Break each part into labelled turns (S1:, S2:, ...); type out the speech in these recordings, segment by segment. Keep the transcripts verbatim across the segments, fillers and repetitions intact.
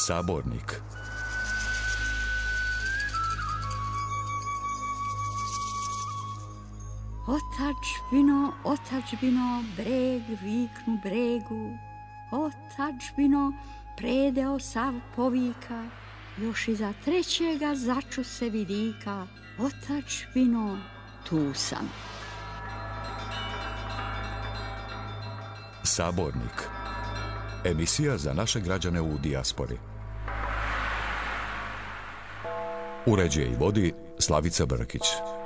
S1: Sabornik.
S2: Otadžbino, otadžbino, breg viknu bregu, otadžbino, predeo sav povika, još iza trećega začu se vidika, otadžbino, tu sam.
S1: Sabornik. Emisija za naše građane u dijaspori. Uređuje i vodi Slavica Brkić.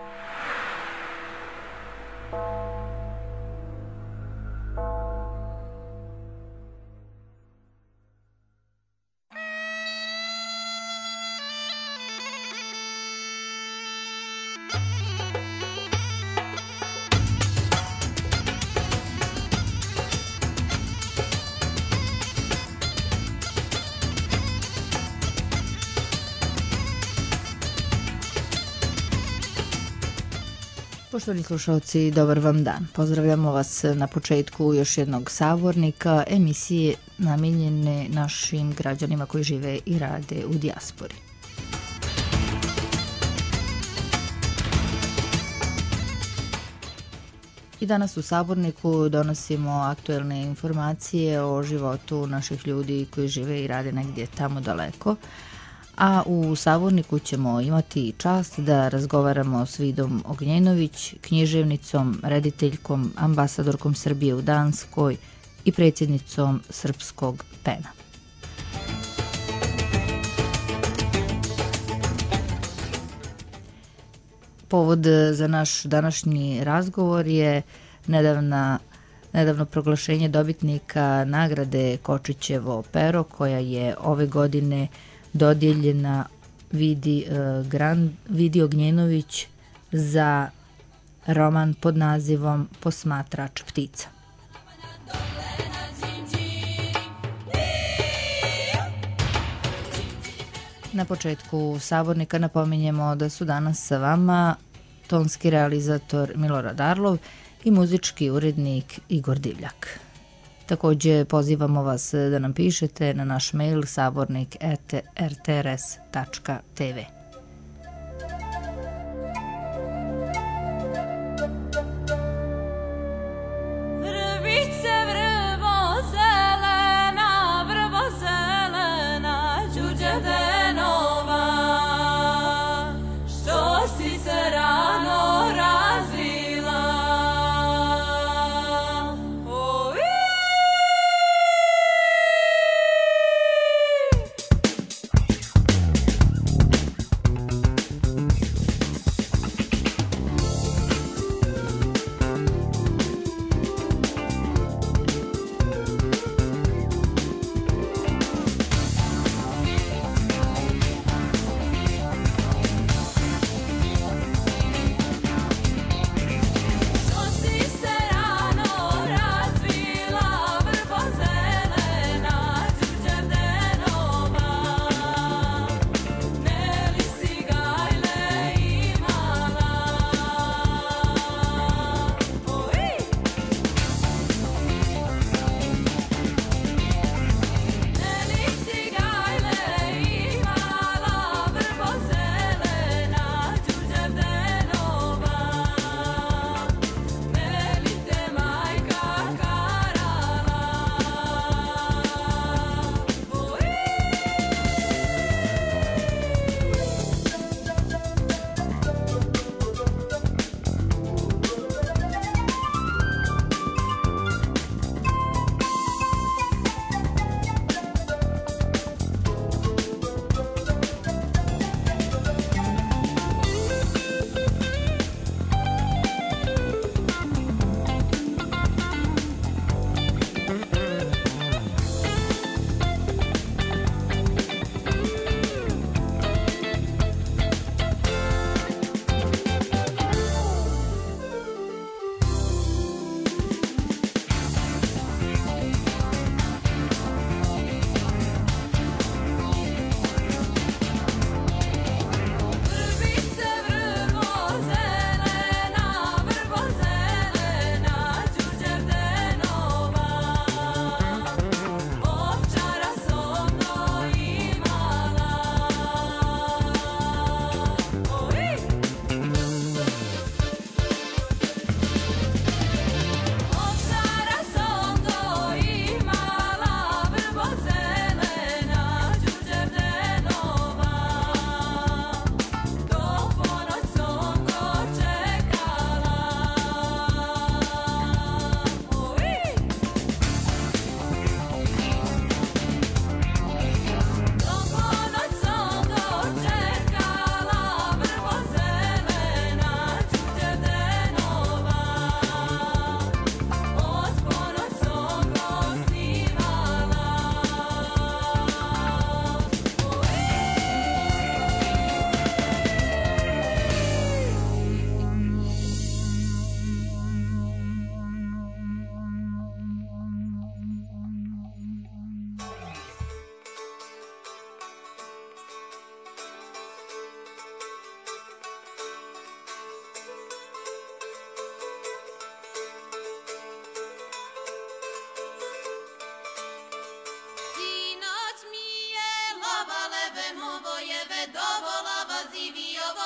S3: Poštovani slušalci, dobar vam dan. Pozdravljamo vas na početku još jednog sabornika, emisije namijenjene našim građanima koji žive i rade u dijaspori. I danas u saborniku donosimo aktuelne informacije o životu naših ljudi koji žive i rade negdje tamo daleko. A u saborniku ćemo imati čast da razgovaramo s Vidom Ognjenović, književnicom, rediteljkom, ambasadorkom Srbije u Danskoj i predsjednicom Srpskog pena. Povod za naš današnji razgovor je nedavna, nedavno proglašenje dobitnika nagrade Kočićevo pero, koja je ove godine dodijeljena Vidi, uh, Grand, Vidi Ognjenović za roman pod nazivom Posmatrač ptica. Na početku sabornika napominjemo da su danas sa vama tonski realizator Milorad Arlov i muzički urednik Igor Divljak. Također pozivamo vas da nam pišete na naš mail sabornik at r t r s tačka t v.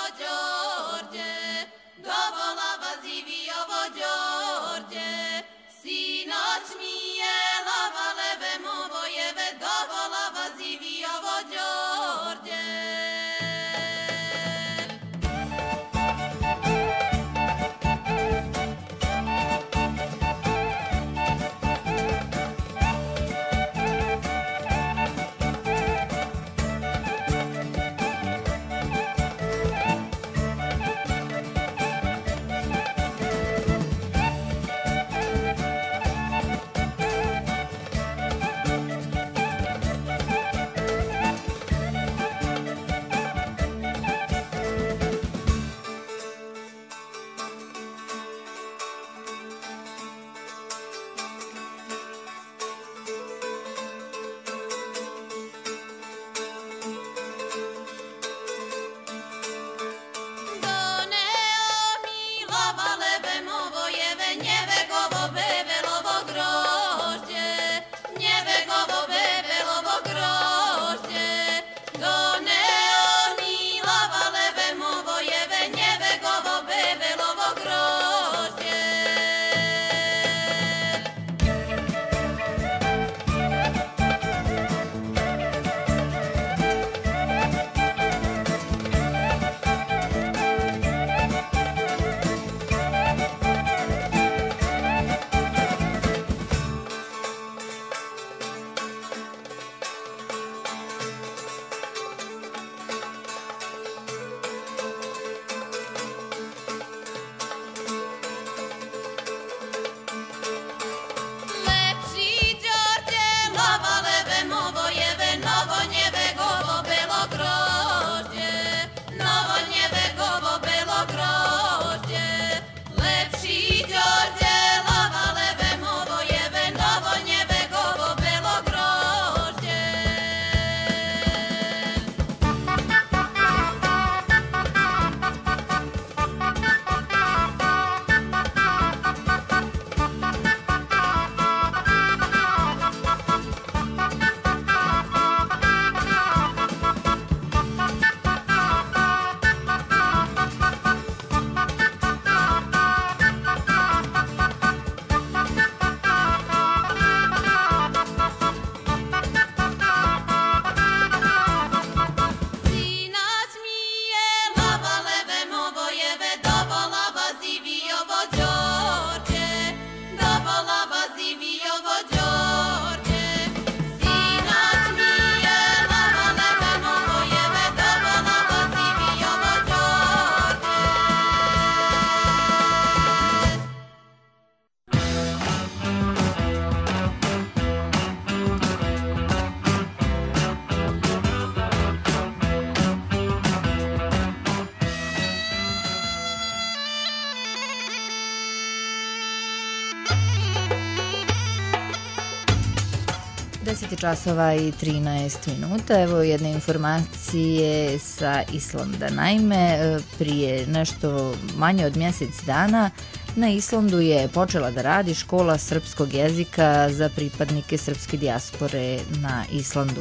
S3: deset časova i trinaest minuta. Evo jedne informacije sa Islanda. Naime, prije nešto manje od mjesec dana na Islandu je počela da radi škola srpskog jezika za pripadnike srpske dijaspore na Islandu.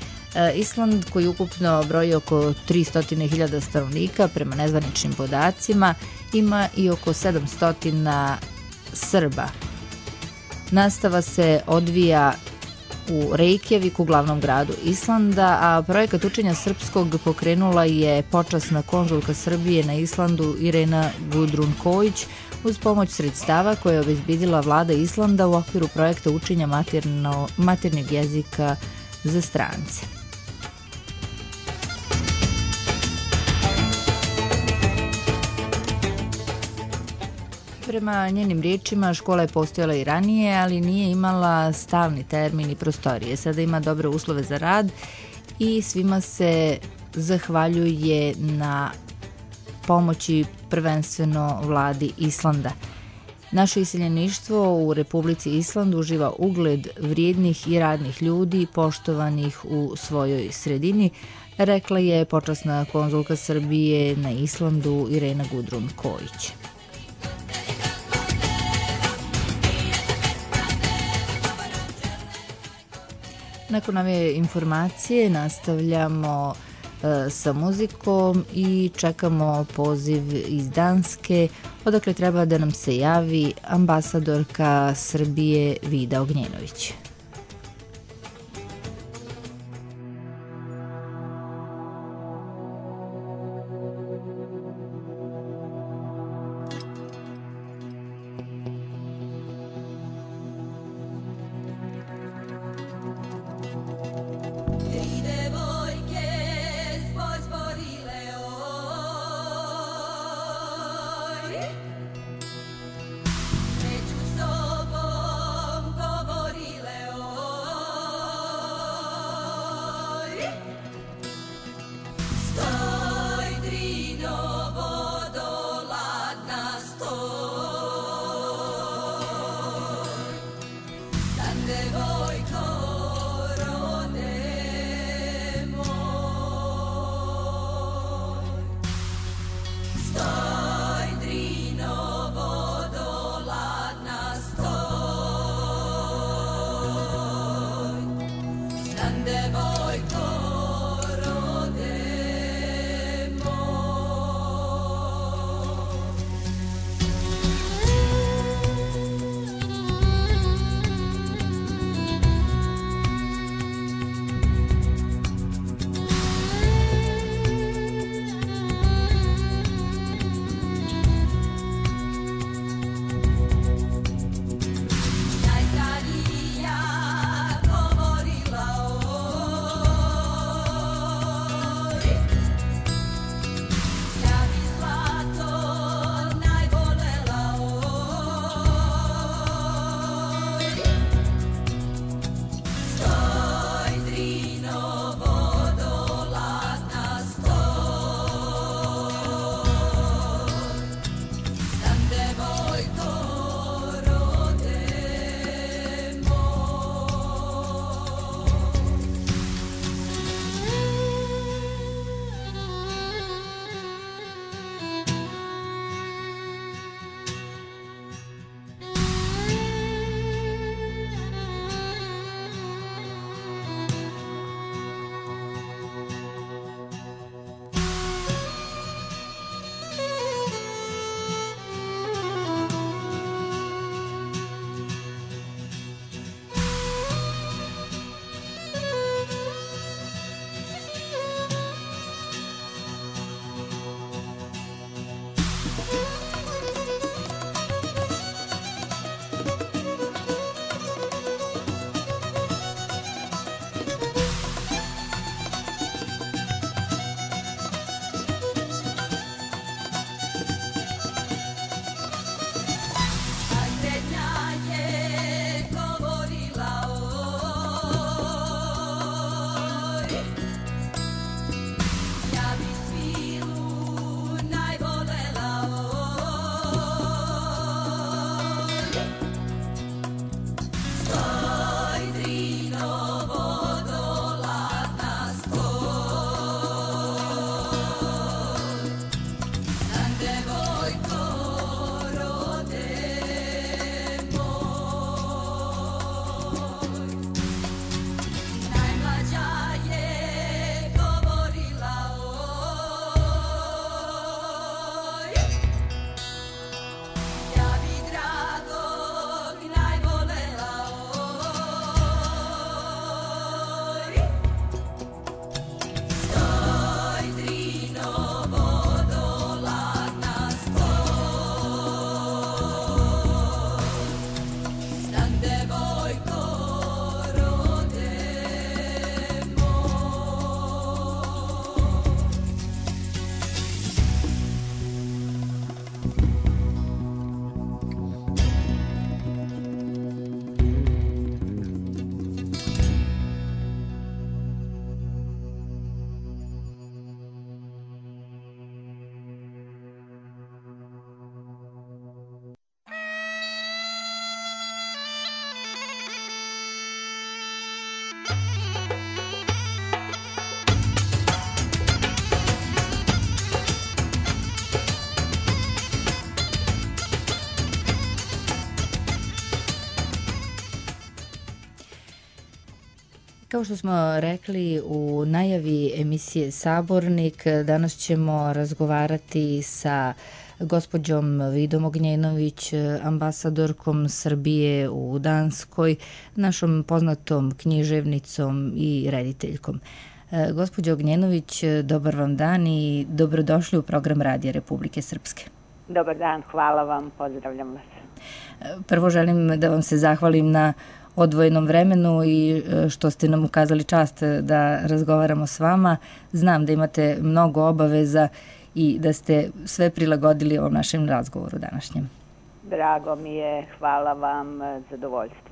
S3: Island, koji ukupno broji oko tristo hiljada stanovnika, prema nezvaničnim podacima, ima i oko sedamsto Srba. Nastava se odvija u Reykjaviku, glavnom gradu Islanda, a projekat učenja srpskog pokrenula je počasna konzulka Srbije na Islandu Irena Gudrun Kojić uz pomoć sredstava koje je obezbedila vlada Islanda u okviru projekta učenja materno, maternjeg jezika za strance. Prema njenim riječima, škola je postojala i ranije, ali nije imala stalni termin i prostorije. Sada ima dobre uslove za rad i svima se zahvaljuje na pomoći prvenstveno vladi Islanda. Naše iseljeništvo u Republici Island uživa ugled vrijednih i radnih ljudi poštovanih u svojoj sredini, rekla je počasna konzulka Srbije na Islandu Irena Gudrun Kojić. Nakon ove informacije nastavljamo sa muzikom i čekamo poziv iz Danske, odakle treba da nam se javi ambasadorka Srbije Vida Ognjenović.
S4: Među sobom govorile
S3: Kao što smo rekli u najavi emisije Sabornik, danas ćemo razgovarati sa gospođom Vidom Ognjenović, ambasadorkom Srbije u Danskoj, našom poznatom književnicom i rediteljkom. Gospođo Ognjenović, dobar vam dan i dobrodošli u program Radija Republike Srpske.
S4: Dobar dan, hvala vam, pozdravljam vas.
S3: Prvo želim da vam se zahvalim na odvojenom vremenu i što ste nam ukazali čast da razgovaramo s vama. Znam da imate mnogo obaveza i da ste sve prilagodili ovom našem razgovoru današnjem.
S4: Drago mi je, hvala vam, zadovoljstvo.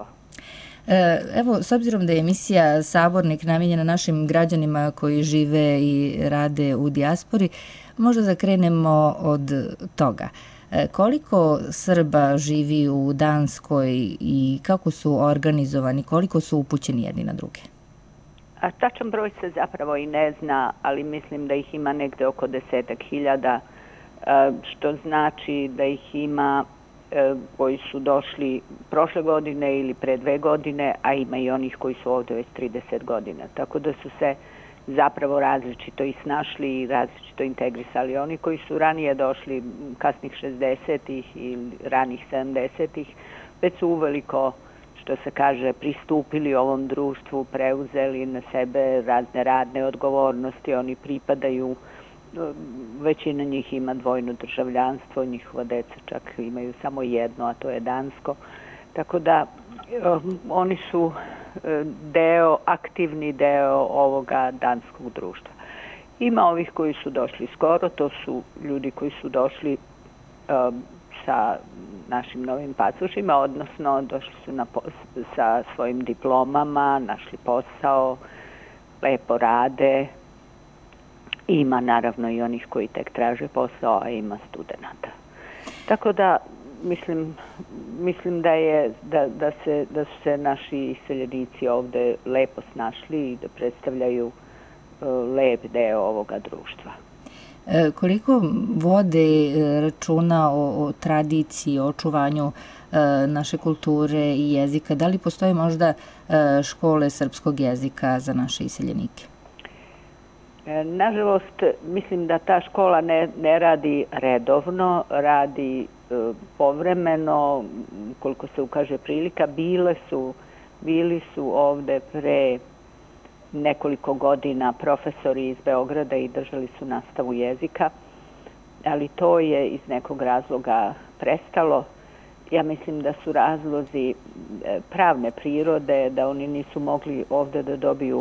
S3: Evo, s obzirom da je emisija Sabornik namijenjena našim građanima koji žive i rade u dijaspori, možda da krenemo od toga. Koliko Srba živi u Danskoj i kako su organizovani, koliko su upućeni jedni na druge?
S4: A tačan broj se zapravo i ne zna, ali mislim da ih ima negde oko desetak hiljada, što znači da ih ima koji su došli prošle godine ili pre dve godine, a ima i onih koji su ovde već trideset godina. Tako da su se zapravo različito i snašli i različito integrisali. Oni koji su ranije došli kasnih šezdesetih ili ranih sedamdesetih, već su uveliko, što se kaže, pristupili ovom društvu, preuzeli na sebe razne radne odgovornosti. Oni pripadaju, većina njih ima dvojno državljanstvo, njihova deca čak imaju samo jedno, a to je dansko. Tako da oni su deo, aktivni deo ovoga danskog društva. Ima ovih koji su došli skoro, to su ljudi koji su došli um, sa našim novim pasošima, odnosno došli su na sa svojim diplomama, našli posao, lepo rade. Ima naravno i onih koji tek traže posao, a ima studenata. Tako da Mislim, mislim da, je, da, da, se, da su se naši iseljenici ovde lepo snašli i da predstavljaju uh, lep deo ovoga društva.
S3: E, koliko vode računa o, o tradiciji, o očuvanju e, naše kulture i jezika? Da li postoje možda e, škole srpskog jezika za naše iseljenike?
S4: E, nažalost, mislim da ta škola ne, ne radi redovno, radi povremeno, koliko se ukaže prilika. Bile su, bili su ovde pre nekoliko godina profesori iz Beograda i držali su nastavu jezika, ali to je iz nekog razloga prestalo. Ja mislim da su razlozi pravne prirode, da oni nisu mogli ovde da dobiju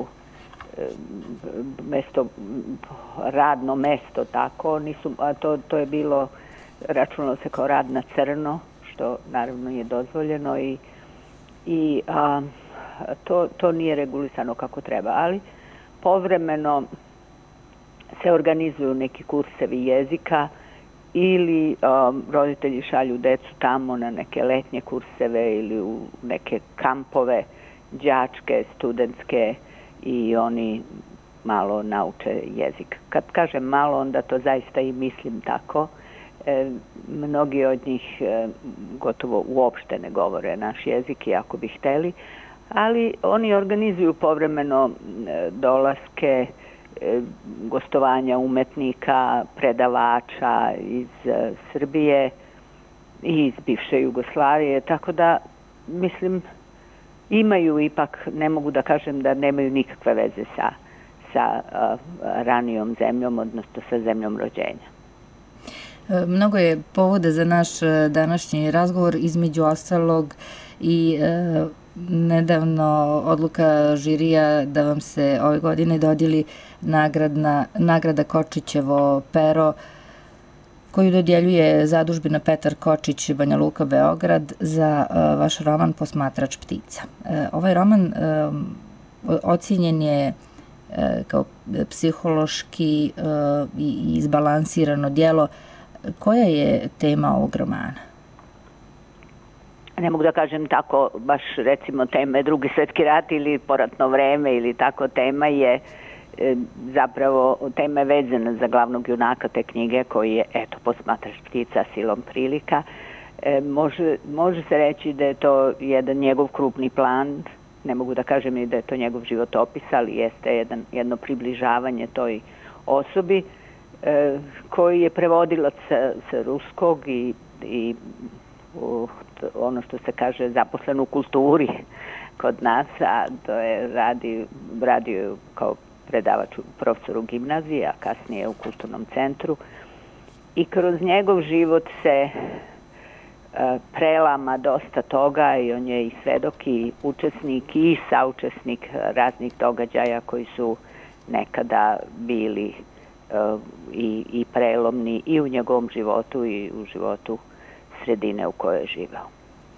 S4: mesto, radno mesto, tako, nisu, a to, to je bilo, računalo se kao rad na crno, što naravno je dozvoljeno i, i a, to, to nije regulisano kako treba, ali povremeno se organizuju neki kursevi jezika ili a, roditelji šalju decu tamo na neke letnje kurseve ili u neke kampove đačke, studentske i oni malo nauče jezik. Kad kažem malo, onda to zaista i mislim tako. E, mnogi od njih e, gotovo uopšte ne govore naš jezik, iako bi hteli, ali oni organizuju povremeno e, dolaske, e, gostovanja umetnika, predavača iz e, Srbije i iz bivše Jugoslavije, tako da mislim imaju ipak, ne mogu da kažem da nemaju nikakve veze sa, sa uh, ranijom zemljom, odnosno sa zemljom rođenja.
S3: Mnogo je povoda za naš današnji razgovor, između ostalog i e, nedavno odluka žirija da vam se ove godine dodijeli nagradna, nagrada Kočićevo pero, koju dodjeljuje zadužbina Petar Kočić Banja Luka Beograd za uh, vaš roman Posmatrač ptica. Uh, ovaj roman uh, ocijenjen je uh, kao psihološki uh, i izbalansirano djelo. Koja je tema ovog romana?
S4: Ne mogu da kažem tako, baš recimo teme Drugi svetski rat ili poratno vreme ili tako. Tema je zapravo tema je vezana za glavnog junaka te knjige koji je, eto, Posmatrač ptica silom prilika. E, može, može se reći da je to jedan njegov krupni plan, ne mogu da kažem ni da je to njegov životopis, ali jeste jedan, jedno približavanje toj osobi, e, koji je prevodilac sa, sa ruskog i, i u, ono što se kaže zaposlen u kulturi kod nas, a to je radi, radio kao predavač profesor u gimnaziji, a kasnije u kulturnom centru. I kroz njegov život se prelama dosta toga i on je i svedok i učesnik i saučesnik raznih događaja koji su nekada bili uh, i, i prelomni i u njegovom životu i u životu sredine u kojoj je živeo.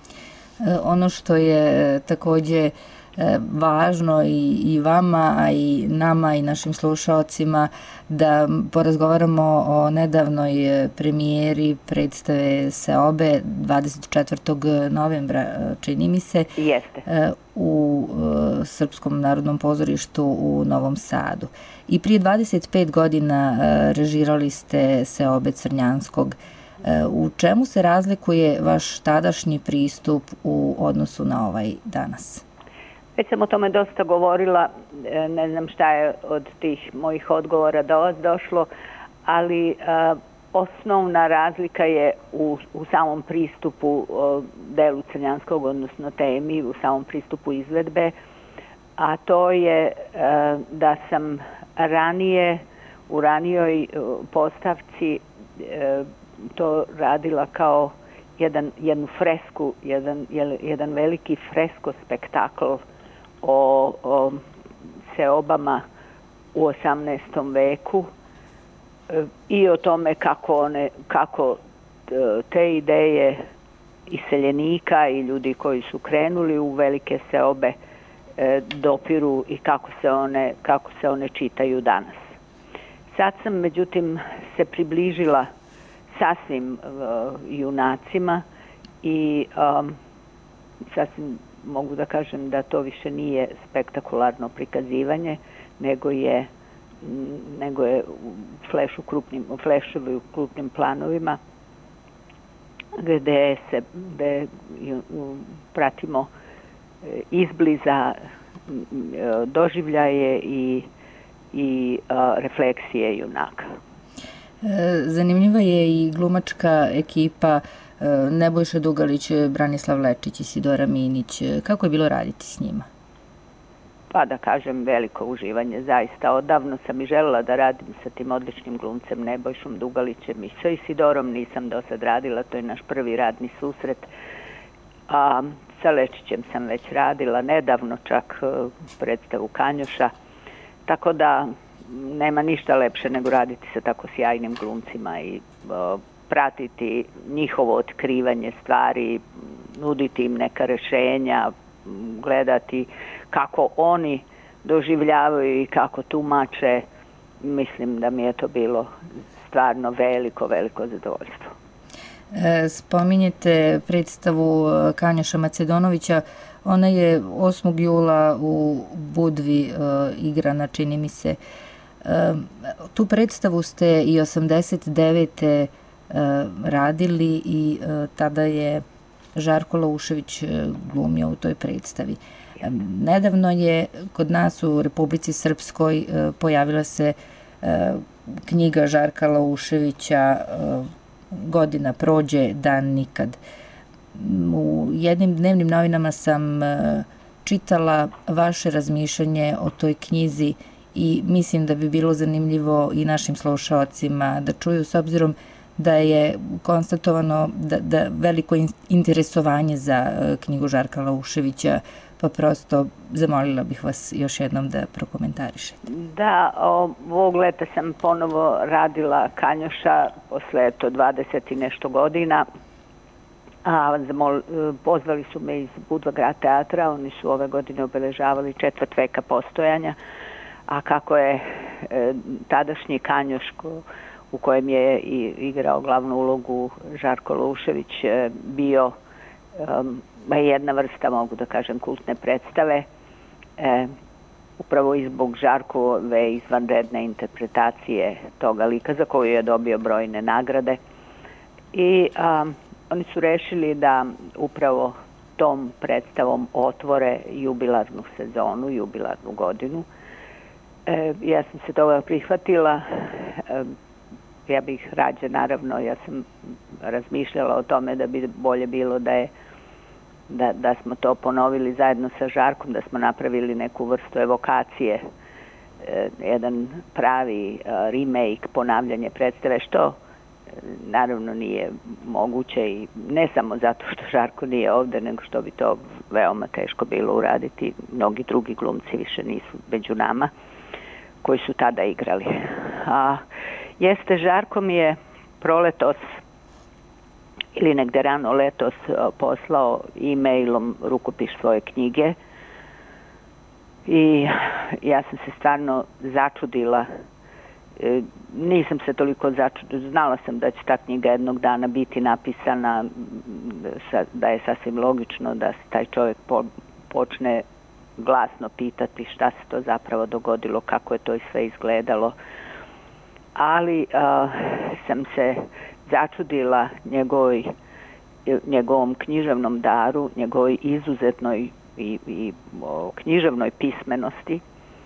S3: Ono što je takođe važno i, i vama, a i nama i našim slušaocima da porazgovaramo o nedavnoj premijeri predstave Seobe dvadeset četvrtog novembra, čini mi se,
S4: Jeste.
S3: u Srpskom narodnom pozorištu u Novom Sadu. I prije dvadeset pet godina režirali ste Seobe Crnjanskog. U čemu se razlikuje vaš tadašnji pristup u odnosu na ovaj danas?
S4: Već sam o tome dosta govorila, ne znam šta je od tih mojih odgovora do vas došlo, ali a, osnovna razlika je u, u samom pristupu o, delu Crnjanskog, odnosno temi, u samom pristupu izvedbe, a to je a, da sam ranije, u ranijoj postavci a, to radila kao jedan, jednu fresku, jedan, jedan veliki fresko spektakl o, o seobama u osamnaestom veku i o tome kako, one, kako te ideje iseljenika i ljudi koji su krenuli u velike seobe dopiru i kako se one, kako se one čitaju danas. Sad sam, međutim, se približila sasvim uh, junacima i um, sasvim mogu da kažem da to više nije spektakularno prikazivanje, nego je nego je fleš u krupnim, flešovi u krupnim planovima gde se gde pratimo izbliza doživljaje i, i uh, refleksije junaka.
S3: Zanimljiva je i glumačka ekipa Nebojša Dugalić, Branislav Lečić i Sidora Minić. Kako je bilo raditi s njima?
S4: Pa da kažem, veliko uživanje. Zaista odavno sam i želela da radim sa tim odličnim glumcem Nebojšom Dugalićem i sa Isidorom nisam do sad radila. To je naš prvi radni susret. A sa Lečićem sam već radila nedavno, čak predstavu Kanjoša. Tako da nema ništa lepše nego raditi sa tako sjajnim glumcima i o, pratiti njihovo otkrivanje stvari, nuditi im neka rešenja, gledati kako oni doživljavaju i kako tumače. Mislim da mi je to bilo stvarno veliko, veliko zadovoljstvo.
S3: E, spominjete predstavu Kanjoša Macedonovića. Ona je osmog jula u Budvi e, igrana, čini mi se. E, tu predstavu ste i osamdeset devete radili i tada je Žarko Laušević glumio u toj predstavi. Nedavno je kod nas u Republici Srpskoj pojavila se knjiga Žarka Lauševića Godina prođe, dan nikad. U jednim dnevnim novinama sam čitala vaše razmišljanje o toj knjizi i mislim da bi bilo zanimljivo i našim slušaocima da čuju, s obzirom da je konstatovano da, da veliko interesovanje za knjigu Žarka Lauševića, pa prosto zamolila bih vas još jednom da prokomentarišete.
S4: Da, ovog leta sam ponovo radila Kanjoša posle to dvadeset i nešto godina. A, zamol, pozvali su me iz Budva grad teatra, oni su ove godine obeležavali četvrt veka postojanja, a kako je e, tadašnji Kanjoš u kojem je i igrao glavnu ulogu Žarko Laušević bio um, jedna vrsta, mogu da kažem, kultne predstave. E, upravo i zbog Žarkove izvanredne interpretacije toga lika za koju je dobio brojne nagrade. I um, oni su rešili da upravo tom predstavom otvore jubilarnu sezonu, jubilarnu godinu. E, ja sam se toga prihvatila. E, ja bih rađe, naravno, ja sam razmišljala o tome da bi bolje bilo da je da, da smo to ponovili zajedno sa Žarkom, da smo napravili neku vrstu evokacije, e, jedan pravi e, remake, ponavljanje predstave, što naravno nije moguće i ne samo zato što Žarko nije ovde, nego što bi to veoma teško bilo uraditi. Mnogi drugi glumci više nisu među nama koji su tada igrali. A jeste, Žarko mi je proletos ili negde rano letos poslao e-mailom rukopis svoje knjige i ja sam se stvarno začudila. E, nisam se toliko začudila, znala sam da će ta knjiga jednog dana biti napisana, da je sasvim logično da se taj čovjek po, počne glasno pitati šta se to zapravo dogodilo, kako je to i sve izgledalo. Ali a, sam se začudila njegovoj, njegovom književnom daru, njegovoj izuzetnoj i, i o, književnoj pismenosti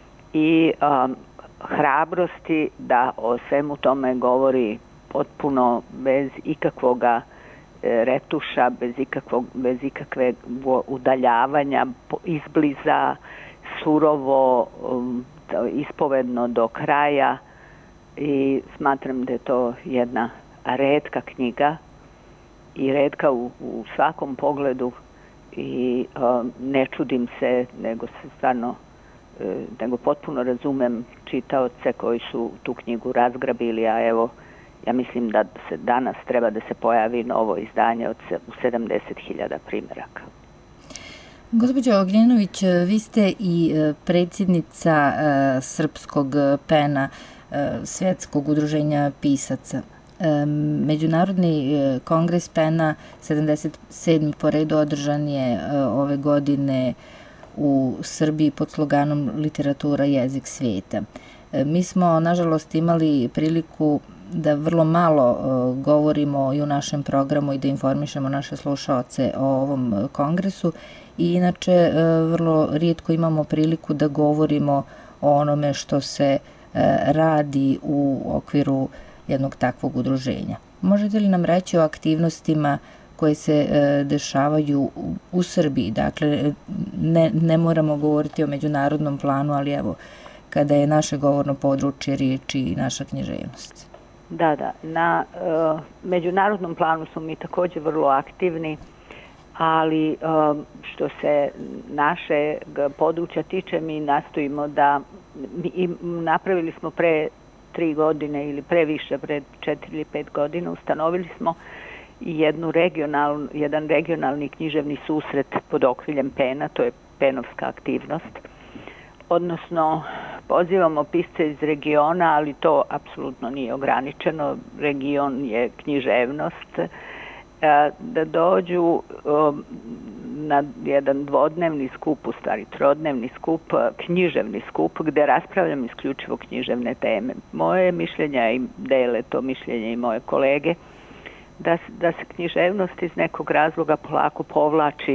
S4: i a, hrabrosti da o svemu tome govori potpuno bez ikakvoga e, retuša, bez, ikakvog, bez ikakve udaljavanja, izbliza, surovo, um, ispovedno do kraja. I smatram da je to jedna retka knjiga i retka u, u svakom pogledu i um, ne čudim se, nego se stvarno nego potpuno razumem čitaoce koji su tu knjigu razgrabili, a evo, ja mislim da se danas treba da se pojavi novo izdanje od sedamdeset hiljada primjeraka.
S3: Gospođo Ognjenović, vi ste i predsjednica Srpskog pena, Svjetskog udruženja pisaca. Međunarodni kongres pena sedamdeset sedmi po redu održan je ove godine u Srbiji pod sloganom Literatura, jezik svijeta. Mi smo, nažalost, imali priliku da vrlo malo govorimo i u našem programu i da informišemo naše slušaoce o ovom kongresu i inače vrlo rijetko imamo priliku da govorimo o onome što se radi u okviru jednog takvog udruženja. Možete li nam reći o aktivnostima koje se e, dešavaju u, u Srbiji? Dakle, ne, ne moramo govoriti o međunarodnom planu, ali evo, kada je naše govorno područje riječi i naša književnost.
S4: Da, da. Na e, međunarodnom planu smo mi također vrlo aktivni, ali e, što se naše područja tiče, mi nastojimo da, mi, napravili smo pre tri godine ili pre više, pre četiri ili pet godina, ustanovili smo i jednu regionalnu, jedan regionalni književni susret pod okriljem pena, to je penovska aktivnost. Odnosno, pozivamo pisce iz regiona, ali to apsolutno nije ograničeno. Region je književnost. Da dođu na jedan dvodnevni skup, u stvari trodnevni skup, književni skup, gde raspravljam isključivo književne teme. Moje mišljenja i dele to mišljenje i moje kolege, da, da se književnost iz nekog razloga polako povlači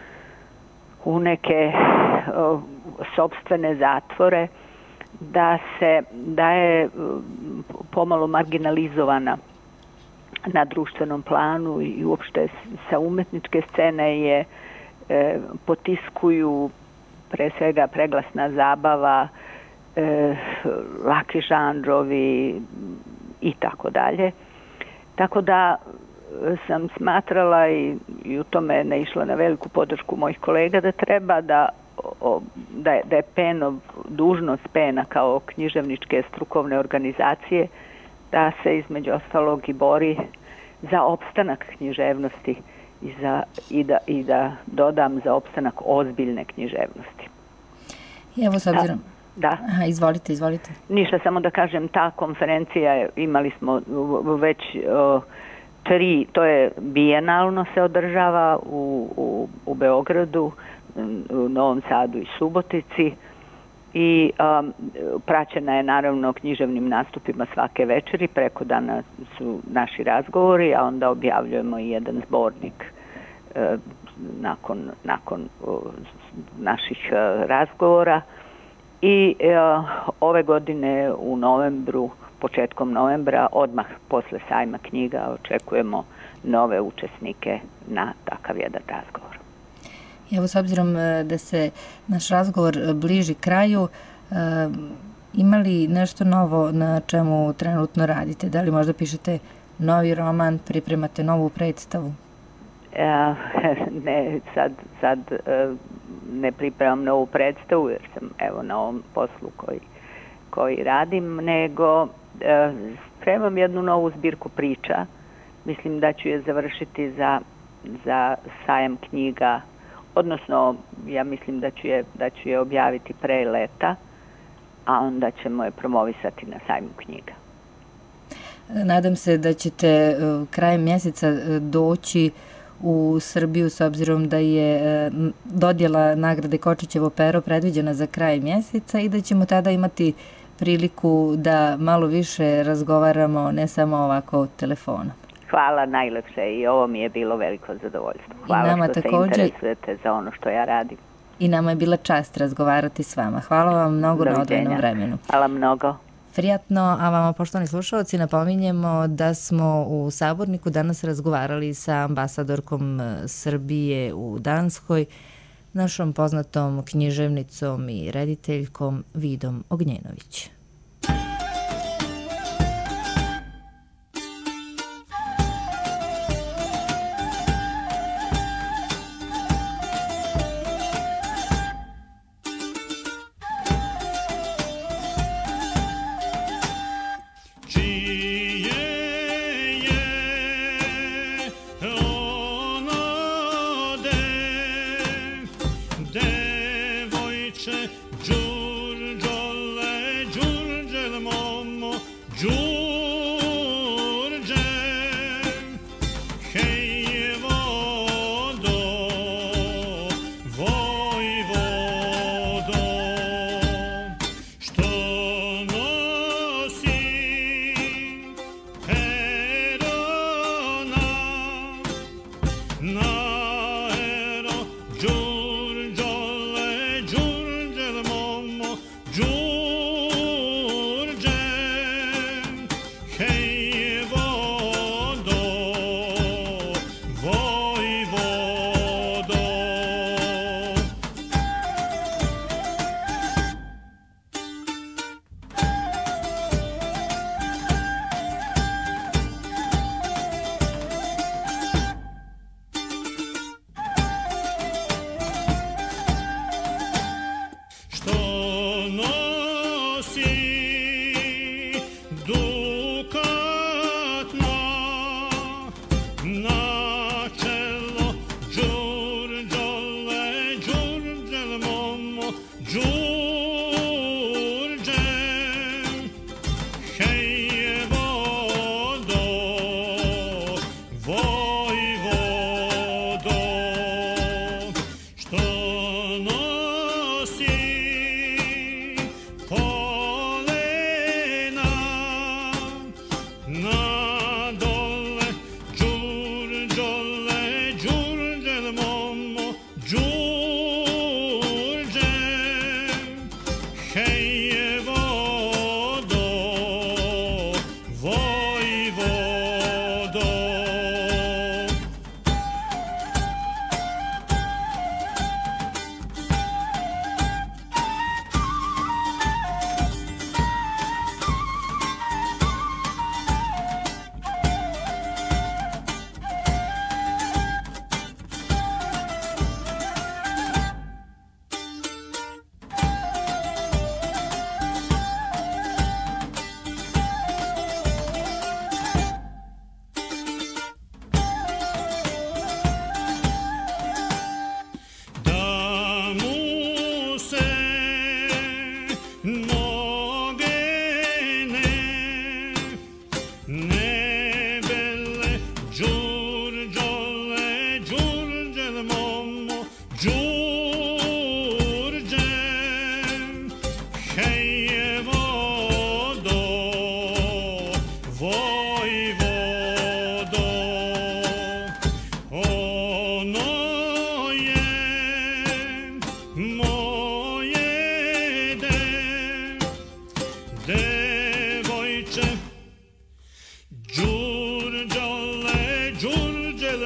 S4: u neke o, sopstvene zatvore, da se da je pomalo marginalizovana na društvenom planu i uopšte sa umetničke scene je e, potiskuju pre svega preglasna zabava, e, laki žanrovi i tako dalje. Tako da sam smatrala i, i u tome naišla na veliku podršku mojih kolega da treba da, o, da, je, da je penov, dužnost pena kao književničke strukovne organizacije da se između ostalog i bori za opstanak književnosti i, za, i, da, i da dodam za opstanak ozbiljne književnosti.
S3: I evo s obzirom...
S4: Da.
S3: Aha, izvolite, izvolite.
S4: Ništa, samo da kažem, ta konferencija, imali smo već o, tri, to je bijenalno se održava u, u, u Beogradu, u Novom Sadu i Subotici i um, praćena je naravno književnim nastupima svake večeri, preko dana su naši razgovori, a onda objavljujemo i jedan zbornik nakon, nakon naših razgovora. I ove godine u novembru, početkom novembra, odmah posle sajma knjiga, očekujemo nove učesnike na takav jedan razgovor.
S3: Evo, s obzirom da se naš razgovor bliži kraju, ima li nešto novo na čemu trenutno radite? Da li možda pišete novi roman, pripremate novu predstavu?
S4: Ne, sad, sad ne pripremam novu predstavu jer sam evo na ovom poslu koji, koji radim, nego spremam jednu novu zbirku priča. Mislim da ću je završiti za, za sajam knjiga, odnosno ja mislim da ću je, da ću je objaviti pre leta, a onda ćemo je promovisati na sajmu knjiga.
S3: Nadam se da ćete krajem mjeseca doći u Srbiju, s obzirom da je dodjela nagrade Kočićevo pero predviđena za kraj mjeseca i da ćemo tada imati priliku da malo više razgovaramo, ne samo ovako telefonom.
S4: Hvala najlepše i ovo mi je bilo veliko zadovoljstvo. Hvala što se interesujete za ono što ja radim.
S3: I nama je bila čast razgovarati s vama. Hvala vam mnogo na odvojenom vremenu.
S4: Hvala mnogo.
S3: Prijatno, a vama, poštovani slušalci, napominjemo da smo u Saborniku danas razgovarali sa ambasadorkom Srbije u Danskoj, našom poznatom književnicom i rediteljkom Vidom Ognjenović.
S5: Na dole đur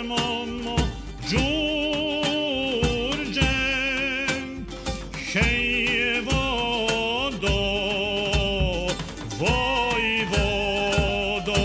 S5: momo Đurđe, hej vodo, Vojvodo.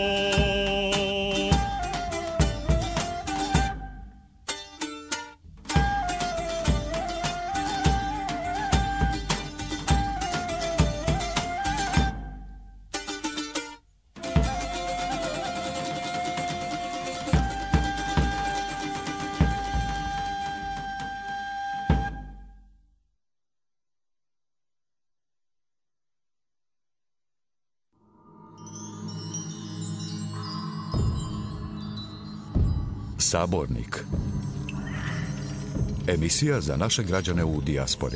S1: Sabornik. Emisija za naše građane u dijaspori.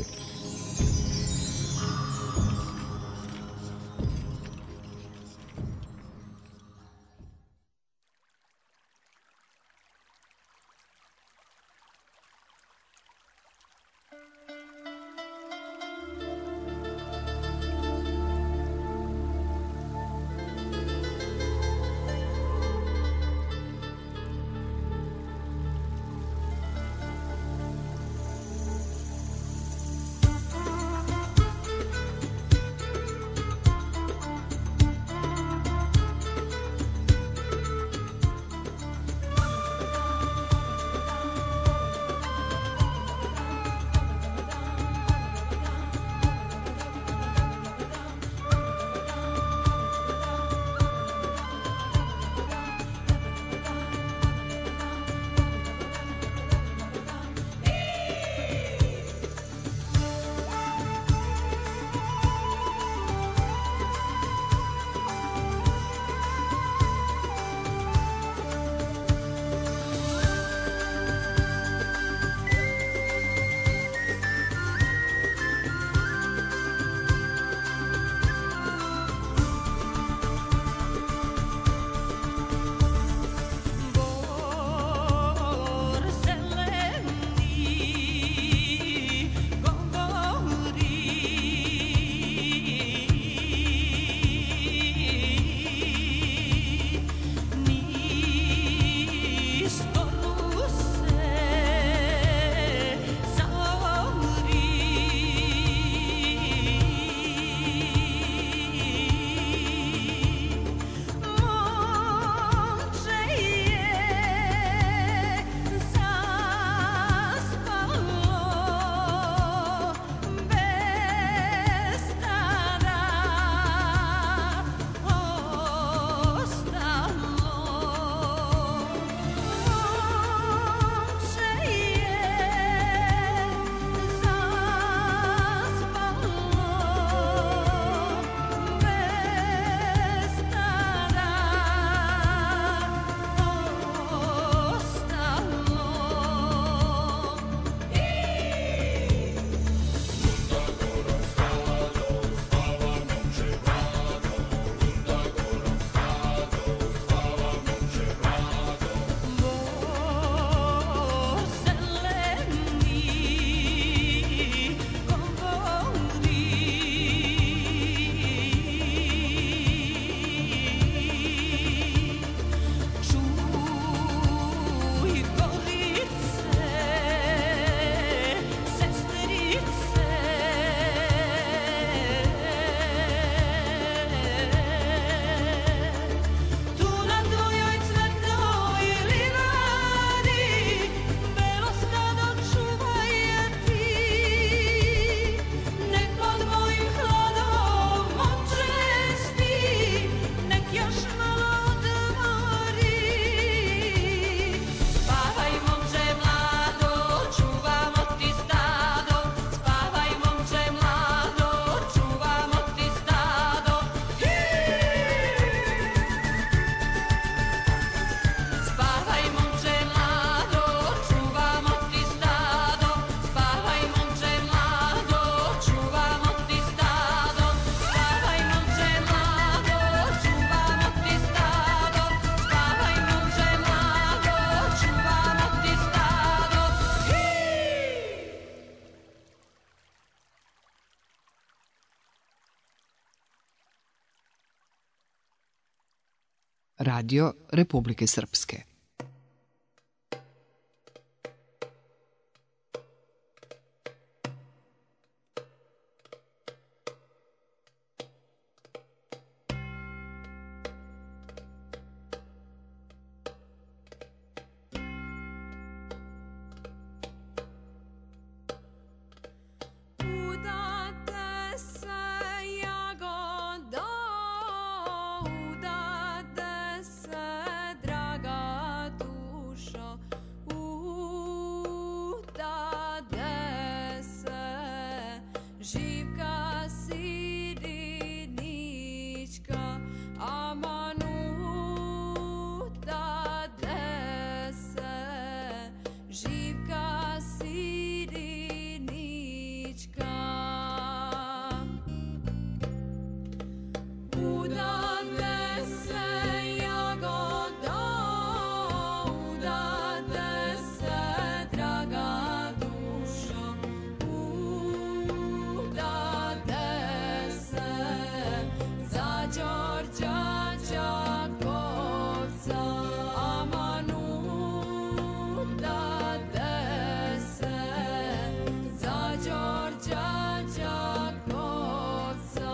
S6: Radio Republike Srpske. Živka Sirinička, Amanuta dese. Živka Sirinička, udade se jagoda, udade se draga dušo, udade se za Đorđa Đakovca. Amanuta dese za Đorđa Đakovca.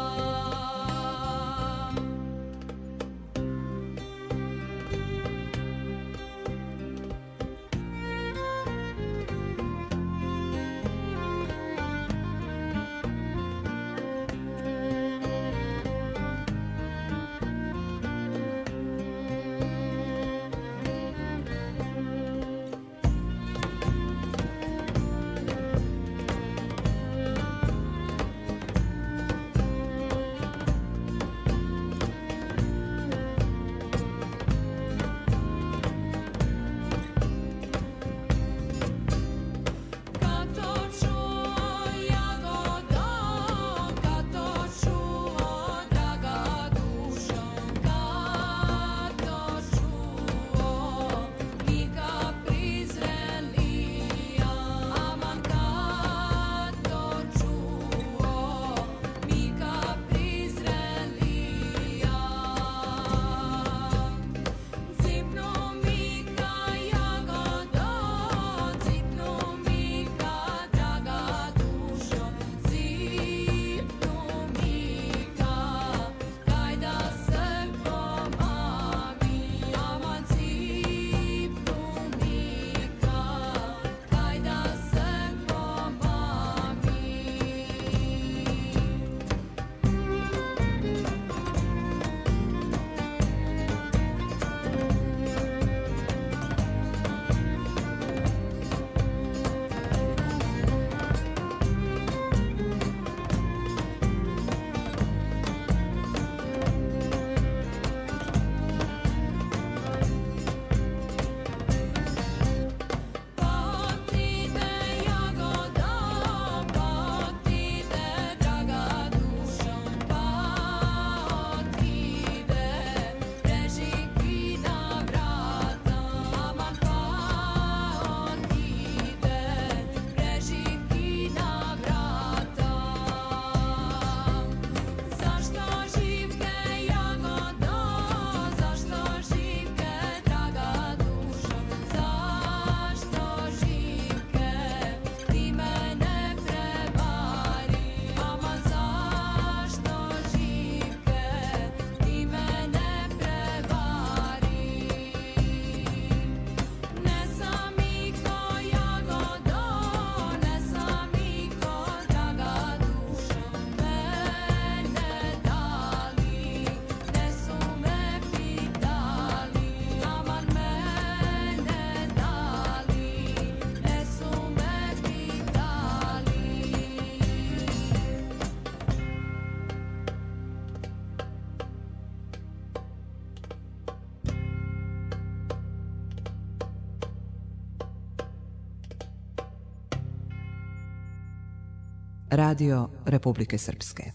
S7: Radio Republike Srpske.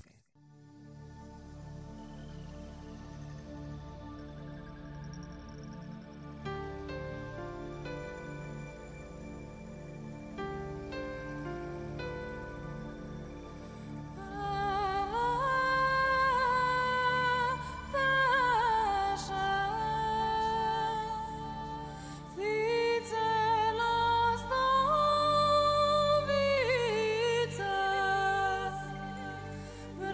S6: Thank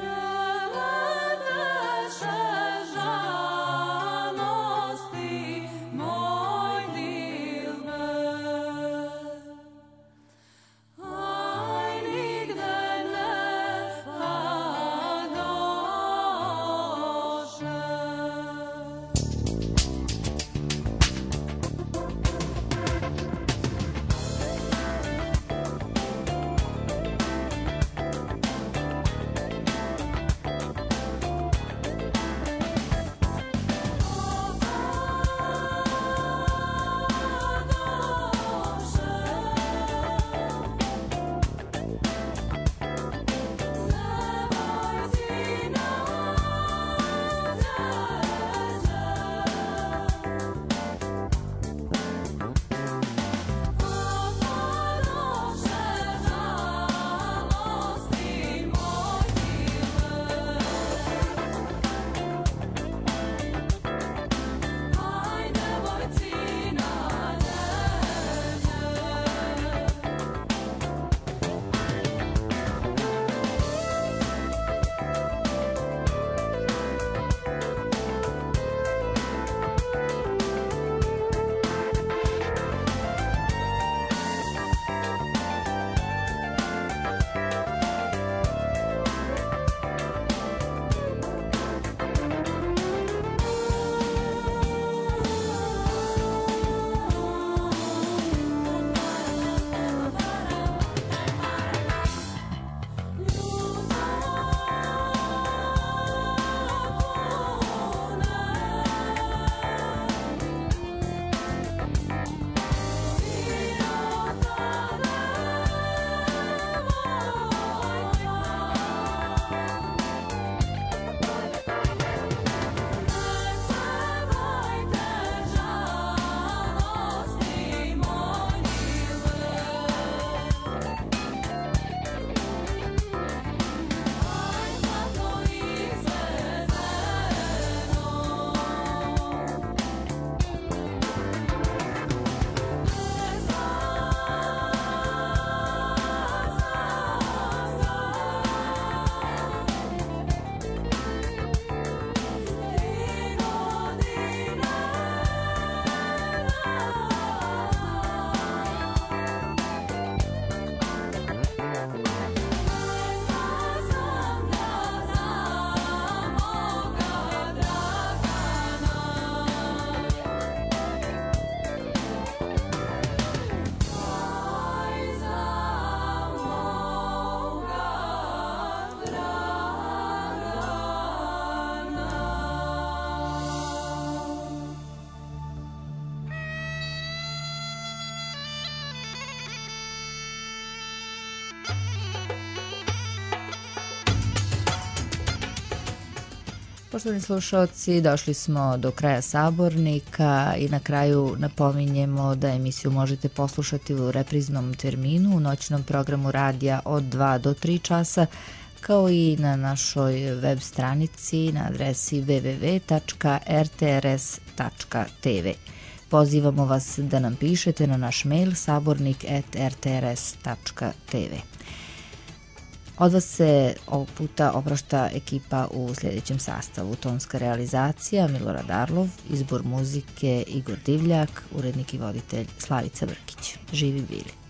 S3: Poštovani slušalci, došli smo do kraja Sabornika i na kraju napominjemo da emisiju možete poslušati u repriznom terminu u noćnom programu radija od dva do tri časa, kao i na našoj web stranici na adresi w w w tačka r t r s tačka t v. Pozivamo vas da nam pišete na naš mail sabornik at r t r s tačka t v. Od vas se ovog puta oprašta ekipa u sljedećem sastavu. Tonska realizacija Milorad Arlov, izbor muzike Igor Divljak, urednik i voditelj Slavica Brkić. Živi bili.